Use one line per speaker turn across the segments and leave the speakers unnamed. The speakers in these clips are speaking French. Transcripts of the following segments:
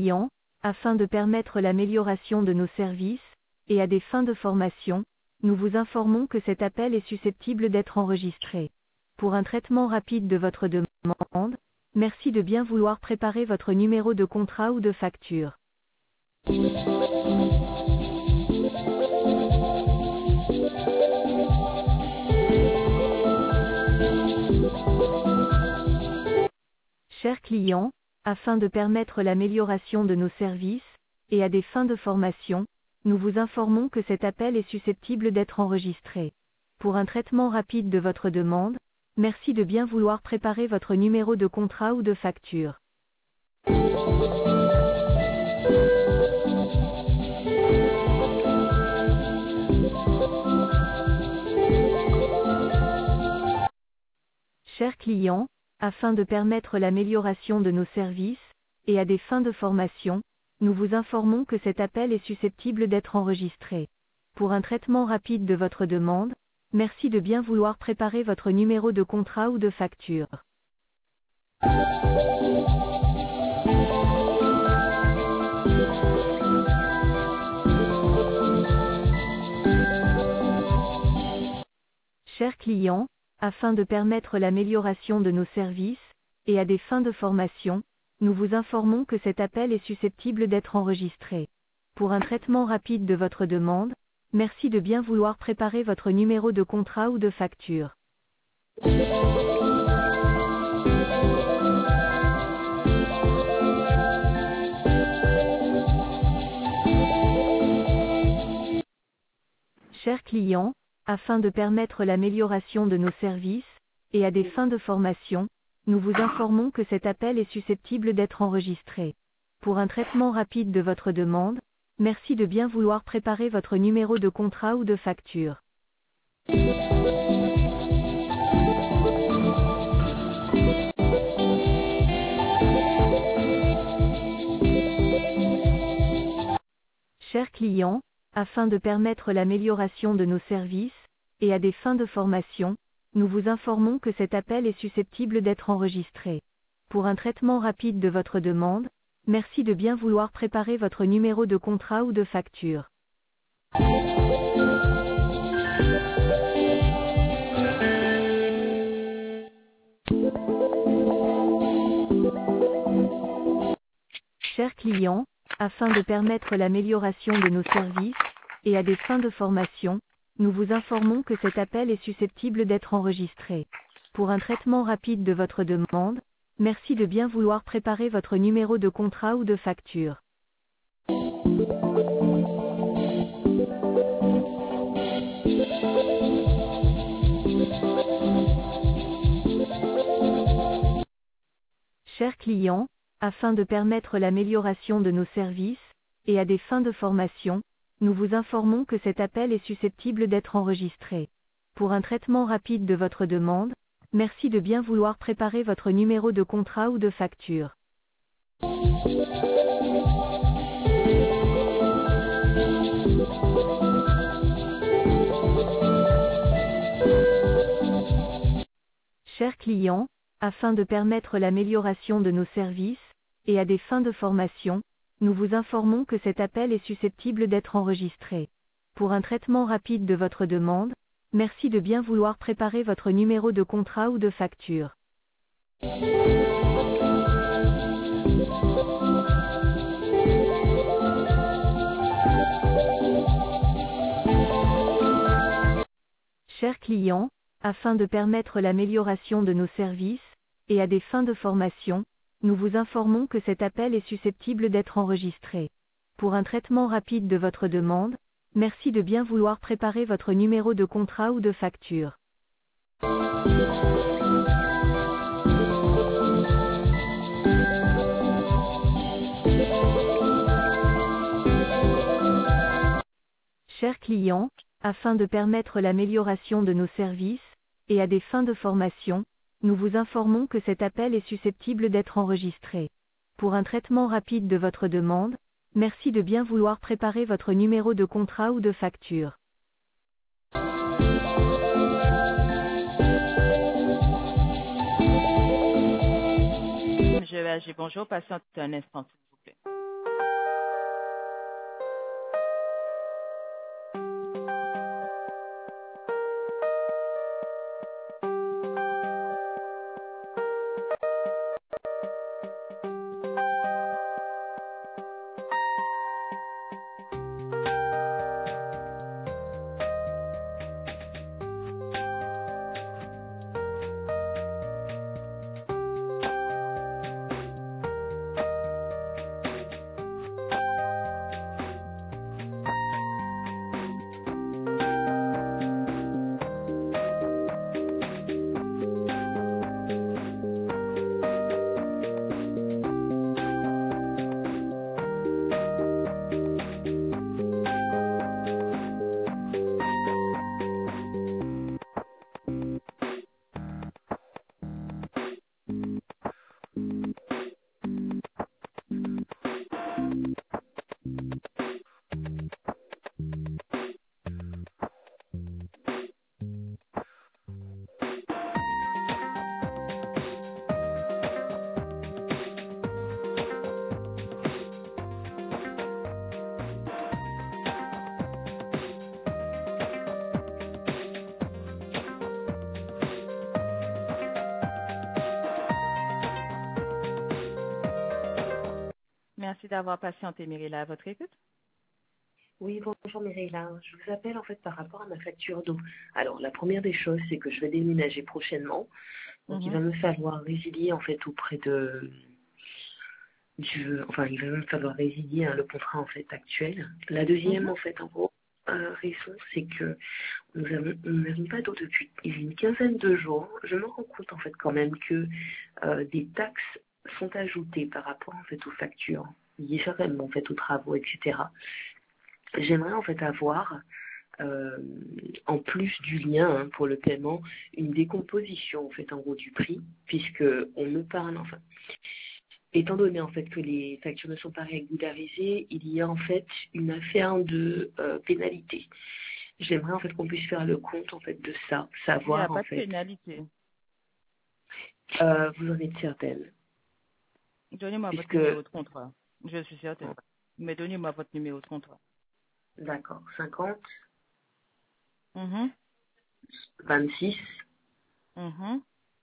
clients, afin de permettre l'amélioration de nos services, et à des fins de formation, nous vous informons que cet appel est susceptible d'être enregistré. Pour un traitement rapide de votre demande, merci de bien vouloir préparer votre numéro de contrat ou de facture. Chers clients, afin de permettre l'amélioration de nos services, et à des fins de formation, nous vous informons que cet appel est susceptible d'être enregistré. Pour un traitement rapide de votre demande, merci de bien vouloir préparer votre numéro de contrat ou de facture. Chers clients, afin de permettre l'amélioration de nos services, et à des fins de formation, nous vous informons que cet appel est susceptible d'être enregistré. Pour un traitement rapide de votre demande, merci de bien vouloir préparer votre numéro de contrat ou de facture. Chers clients, afin de permettre l'amélioration de nos services, et à des fins de formation, nous vous informons que cet appel est susceptible d'être enregistré. Pour un traitement rapide de votre demande, merci de bien vouloir préparer votre numéro de contrat ou de facture. Chers clients, afin de permettre l'amélioration de nos services, et à des fins de formation, nous vous informons que cet appel est susceptible d'être enregistré. Pour un traitement rapide de votre demande, merci de bien vouloir préparer votre numéro de contrat ou de facture. Chers clients, afin de permettre l'amélioration de nos services, et à des fins de formation, nous vous informons que cet appel est susceptible d'être enregistré. Pour un traitement rapide de votre demande, merci de bien vouloir préparer votre numéro de contrat ou de facture. Chers clients, afin de permettre l'amélioration de nos services, et à des fins de formation, nous vous informons que cet appel est susceptible d'être enregistré. Pour un traitement rapide de votre demande, merci de bien vouloir préparer votre numéro de contrat ou de facture. Chers clients, afin de permettre l'amélioration de nos services, et à des fins de formation, nous vous informons que cet appel est susceptible d'être enregistré. Pour un traitement rapide de votre demande, merci de bien vouloir préparer votre numéro de contrat ou de facture. Chers clients, afin de permettre l'amélioration de nos services, et à des fins de formation, nous vous informons que cet appel est susceptible d'être enregistré. Pour un traitement rapide de votre demande, merci de bien vouloir préparer votre numéro de contrat ou de facture. Chers clients, afin de permettre l'amélioration de nos services, et à des fins de formation, nous vous informons que cet appel est susceptible d'être enregistré. Pour un traitement rapide de votre demande, merci de bien vouloir préparer votre numéro de contrat ou de facture. Chers clients, afin de permettre l'amélioration de nos services, et à des fins de formation, nous vous informons que cet appel est susceptible d'être enregistré. Pour un traitement rapide de votre demande, merci de bien vouloir préparer votre numéro de contrat ou de facture.
Je vais agir. Bonjour, patiente un instant, s'il vous plaît. merci d'avoir patienté, Mirella, à votre écoute.
Oui, bonjour Mireille. Je vous appelle en fait par rapport à ma facture d'eau. Alors, la première des choses, c'est que je vais déménager prochainement. Donc, il va me falloir résilier en fait auprès il va me falloir résilier le contrat en fait actuel. La deuxième,
Mhm.
en fait, en gros, raison, c'est que nous n'avons pas d'eau depuis une quinzaine de jours. Je me rends compte en fait quand même que des taxes sont ajoutées par rapport en fait aux factures liées certainement en fait aux travaux, etc. J'aimerais en fait avoir, en plus du lien pour le paiement, une décomposition en fait en gros du prix, puisque on me parle, enfin, étant donné en fait que les factures ne sont pas régularisées, il y a en fait une affaire de pénalité. J'aimerais en fait qu'on puisse faire le compte en fait de ça,
Il n'y a
savoir en
pas de
fait,
pénalité.
vous en êtes certaine,
Donnez-moi votre
puisque,
numéro de contrat. Je suis certaine. Mais donnez-moi votre numéro de contrat.
d'accord, 50,
Mhm.
26,
Mhm.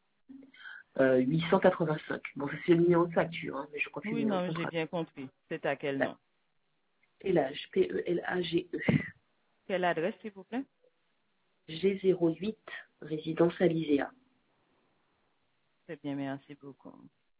885. Bon, ça c'est le numéro de facture, mais je crois que c'est le
Oui,
numéro de
non, j'ai
contrat.
bien compris. C'est à quel nom?
Pelage, P-E-L-A-G-E.
Quelle adresse, s'il vous plaît?
G08, résidence Alizéa.
Très bien, merci beaucoup.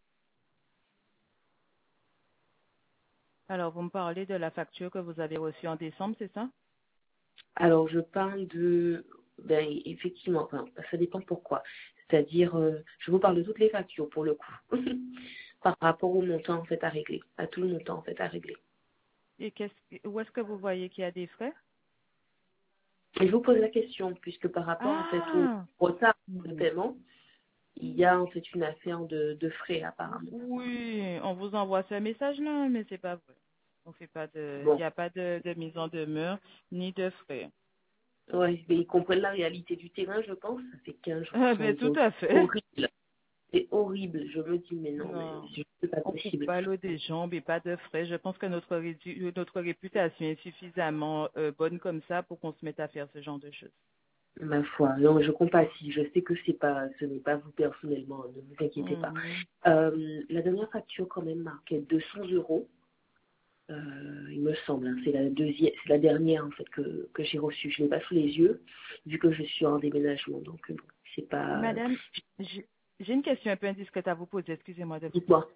Alors, vous me parlez de la facture que vous avez reçue en décembre, c'est ça?
Alors, je parle de... Ben, effectivement, enfin, ça dépend pourquoi. C'est-à-dire, je vous parle de toutes les factures, pour le coup. Par rapport au montant, en fait, à régler. À tout le montant, en fait, à régler.
Et où est-ce que vous voyez qu'il y a des frais?
Et je vous pose la question, puisque par rapport, en fait, au
Ah!
retard de
Mhm.
paiement, il y a, en fait, une affaire de frais, apparemment.
Oui, on vous envoie ce message-là, mais c'est pas vrai. Il
Bon,
n'y a pas de mise en demeure ni de frais.
ouais, mais ils comprennent la réalité du terrain, je pense. Ça fait 15 jours
Ah,
sans
ben, tout
eau.
à fait.
Horrible. C'est horrible. Je me dis, mais non, mais
Non.
c'est pas
On coupe
possible.
pas l'eau des jambes et pas de frais. Je pense que notre réputation est suffisamment bonne comme ça pour qu'on se mette à faire ce genre de choses.
Ma foi, non, je compatis. Je sais que ce n'est pas vous personnellement. Ne vous inquiétez pas.
Mhm.
La dernière facture, quand même, marquait 200 euros. Il me semble. C'est c'est la dernière, en fait, que j'ai reçue. Je l'ai pas sous les yeux, vu que je suis en déménagement. Donc, bon, c'est pas,
Madame, j'ai une question un peu indiscrète à vous poser. Excusez-moi de vous.
dites-moi,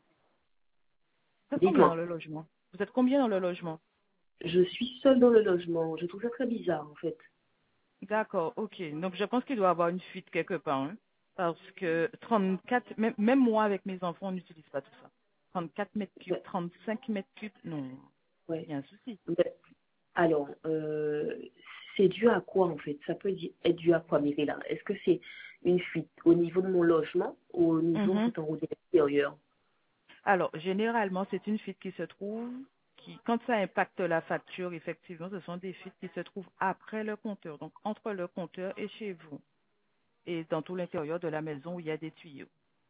Vous êtes combien dans
dites-moi.
le logement? Vous êtes combien dans le logement?
Je suis seule dans le logement. Je trouve ça très bizarre, en fait.
D'accord, ok. Donc je pense qu'il doit y avoir une fuite quelque part, hein, parce que 34, même moi avec mes enfants, on n'utilise pas tout ça. 34 mètres cubes,
Ouais.
35 mètres cubes, non,
Ouais.
il y a un souci.
Mais, alors, c'est dû à quoi en fait? Ça peut être dû à quoi, Mirella? Est-ce que c'est une fuite au niveau de mon logement ou au niveau en
Mhm.
fait en haut de l'extérieur?
Alors, généralement, c'est une fuite qui se trouve, quand ça impacte la facture, effectivement, ce sont des fuites qui se trouvent après le compteur, donc entre le compteur et chez vous, et dans tout l'intérieur de la maison où il y a des tuyaux.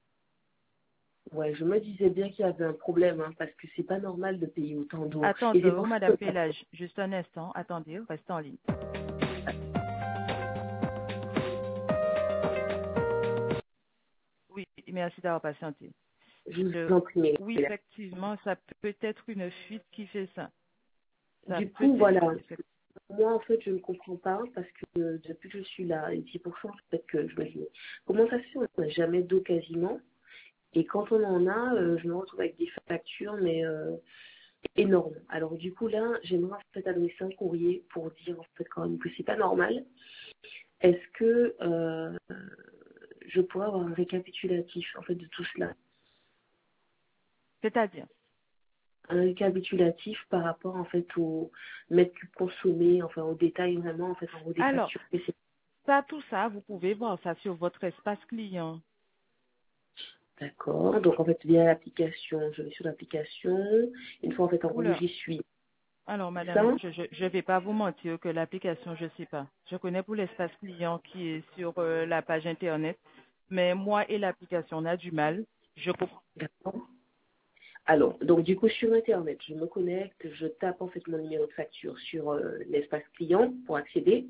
Ouais, je me disais bien qu'il y avait un problème parce que c'est pas normal de payer autant d'eau. Et c'est
Attendez,
pour ça
Madame
que
Pélage, juste un instant, attendez, restez en ligne. Oui, merci d'avoir patienté.
je vous
Je-
en prie,
Oui,
Mirella.
effectivement, ça peut être une fuite qui fait ça. Ça
Du
peut
coup,
être,
voilà.
oui, effectivement.
Moi, en fait, je ne comprends pas parce que depuis que je suis là, et c'est pour ça en fait que je me dis, mais comment ça se fait, on n'a jamais d'eau quasiment? Et quand on en a, je me retrouve avec des factures, mais énormes. Alors du coup là, j'aimerais en fait adresser un courrier pour dire en fait quand même que c'est pas normal. Est-ce que je pourrais avoir un récapitulatif en fait de tout cela?
C'est-à-dire,
Un récapitulatif par rapport en fait au mètre cube consommé, enfin au détail vraiment en fait en gros des
alors,
factures. Et c'est
tout ça, vous pouvez voir ça sur votre espace client.
d'accord. Donc en fait via l'application, je vais sur l'application. Une fois en fait en gros
Oula.
j'y suis.
Alors,
C'est ça?
madame, je vais pas vous mentir que l'application, je sais pas. Je connais pour l'espace client qui est sur la page internet, mais moi et l'application, on a du mal. Je comprends.
D'accord. Alors, donc du coup sur Internet, je me connecte, je tape en fait mon numéro de facture sur l'espace client pour accéder.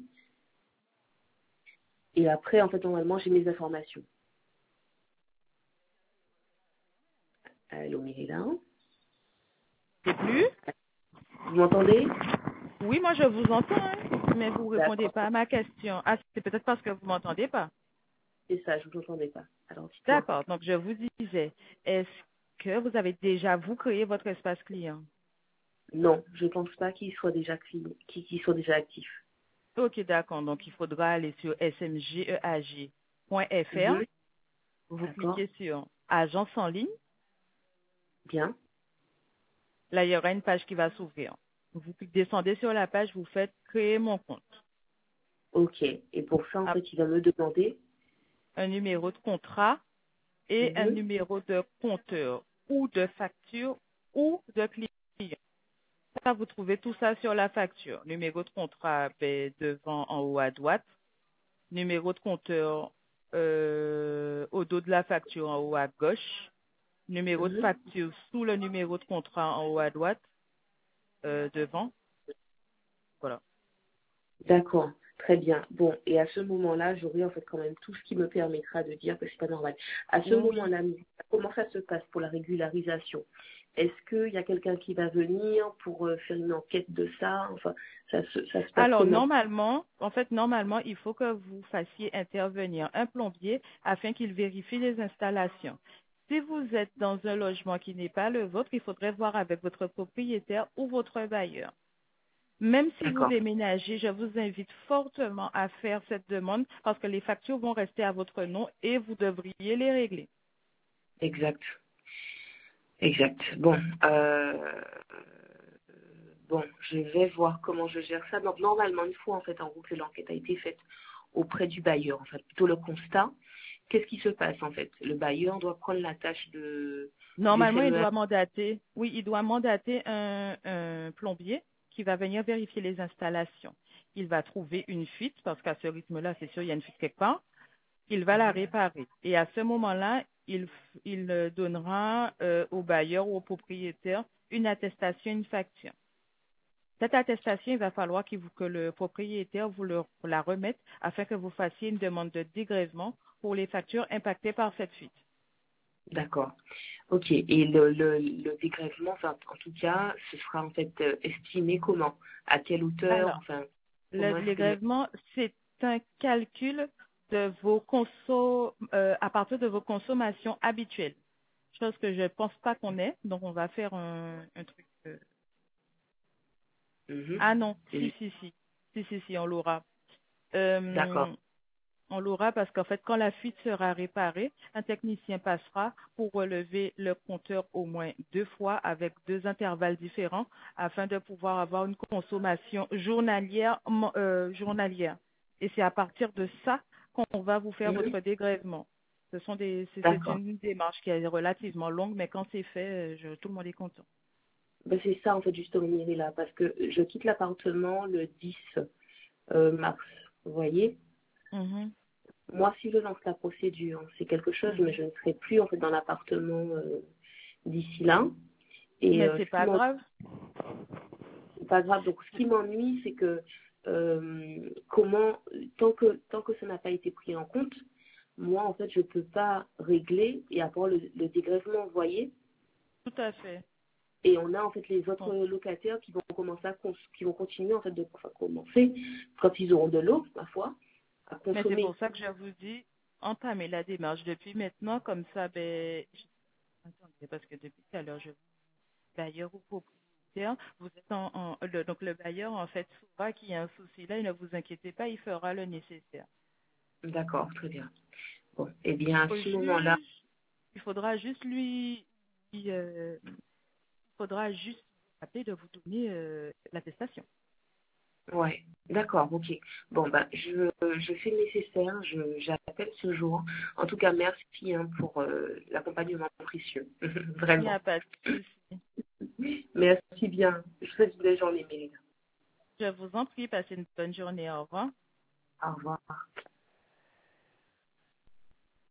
Et après, en fait, normalement, j'ai mes informations. Allô, Mirella.
m'entendez plus?
Vous m'entendez?
Oui, moi je vous entends, hein, mais vous ne répondez
D'accord.
pas à ma question. Ah, c'est peut-être parce que vous ne m'entendez pas.
C'est ça, je ne vous entendais pas. Alors, dites-moi.
D'accord, donc je vous disais, est-ce que vous avez déjà, vous, créé votre espace client?
Non, je ne pense pas qu'il soit déjà qu'il soit déjà actif.
Ok, d'accord, donc il faudra aller sur smgeag.fr,
Mhm.
vous
D'accord.
cliquez sur Agence en ligne,
Bien.
là il y aura une page qui va s'ouvrir. Vous descendez sur la page, vous faites créer mon compte.
Ok. Et pour ça, en
Ah,
fait, il va me demander.
un numéro de contrat et un
Mhm.
numéro de compteur ou de facture ou de client. Ça, vous trouvez tout ça sur la facture. Numéro de contrat ben, devant en haut à droite. Numéro de compteur au dos de la facture en haut à gauche. Numéro de
Mhm.
facture sous le numéro de contrat en haut à droite devant. Voilà.
D'accord. Très bien. Bon, et à ce moment-là, j'aurai en fait quand même tout ce qui me permettra de dire que c'est pas normal. À ce
Oui.
moment-là, comment ça se passe pour la régularisation? Est-ce qu'il y a quelqu'un qui va venir pour faire une enquête de ça? Enfin, ça se passe
Alors,
comment?
normalement, il faut que vous fassiez intervenir un plombier afin qu'il vérifie les installations. Si vous êtes dans un logement qui n'est pas le vôtre, il faudrait voir avec votre propriétaire ou votre bailleur. Même si vous
D'accord.
déménagez, je vous invite fortement à faire cette demande parce que les factures vont rester à votre nom et vous devriez les régler.
Exact. Exact. Bon, bon, je vais voir comment je gère ça. Donc normalement, une fois en fait en gros que l'enquête a été faite auprès du bailleur, en fait, plutôt le constat, qu'est-ce qui se passe en fait? Le bailleur doit prendre la tâche du
Normalement,
CMEA.
il doit mandater un plombier qui va venir vérifier les installations. Il va trouver une fuite parce qu'à ce rythme-là, c'est sûr, il y a une fuite quelque part. Il va la réparer. Et à ce moment-là, il donnera au bailleur ou au propriétaire une attestation, une facture. Cette attestation, il va falloir que le propriétaire la remette afin que vous fassiez une demande de dégrèvement pour les factures impactées par cette fuite.
D'accord. Ok. Et le dégrèvement, enfin, en tout cas, ce sera en fait estimé comment? À quelle hauteur?
Alors,
Enfin,
le
comment est-ce que...
dégrèvement, c'est un calcul de à partir de vos consommations habituelles. Chose que je ne pense pas qu'on ait. Donc, on va faire un truc.
Mhm.
Ah non,
Et-
si, on l'aura.
D'accord.
Euh, On l'aura parce qu'en fait, quand la fuite sera réparée, un technicien passera pour relever le compteur au moins 2 fois avec 2 intervalles différents afin de pouvoir avoir une consommation journalière. Et c'est à partir de ça qu'on va vous faire
Mhm.
votre dégrèvement. C'est
D'accord.
une démarche qui est relativement longue, mais quand c'est fait, tout le monde est content.
Ben, c'est ça en fait justement là, parce que je quitte l'appartement le 10 mars. Vous voyez?
Mhm,
Moi, si je lance la procédure, c'est quelque chose, mais
mhm.
je ne serai plus en fait dans l'appartement d'ici là. Et
Mais c'est
ce qui
pas grave.
c'est pas grave. Donc, ce qui m'ennuie, c'est que comment, tant que ça n'a pas été pris en compte, moi, en fait, je peux pas régler et avoir le dégrèvement, vous voyez.
Tout à fait.
Et on a en fait les autres
Bon.
locataires qui vont commencer qui vont continuer en fait commencer quand ils auront de l'eau, ma foi, à
Mais c'est
consommer.
pour ça que je vous dis, entamez la démarche depuis maintenant, comme ça, attendez, parce que depuis tout à l'heure, bailleur ou propriétaire, vous êtes donc le bailleur, en fait, saura qu'il y a un souci là, et ne vous inquiétez pas, il fera le nécessaire.
D'accord, très bien. Bon, eh bien, à
Au
ce moment-là,
juge, il faudra juste il faudra juste appeler de vous donner l'attestation.
ouais, d'accord, ok. Bon, bah, je fais le nécessaire, j'appelle ce jour. En tout cas, merci hein, pour l'accompagnement précieux.
Il n'y
Vraiment.
a pas de souci.
Merci bien. Je vous souhaite une belle journée, Mélina.
Je vous en prie, passez une bonne journée. Au revoir.
Au revoir.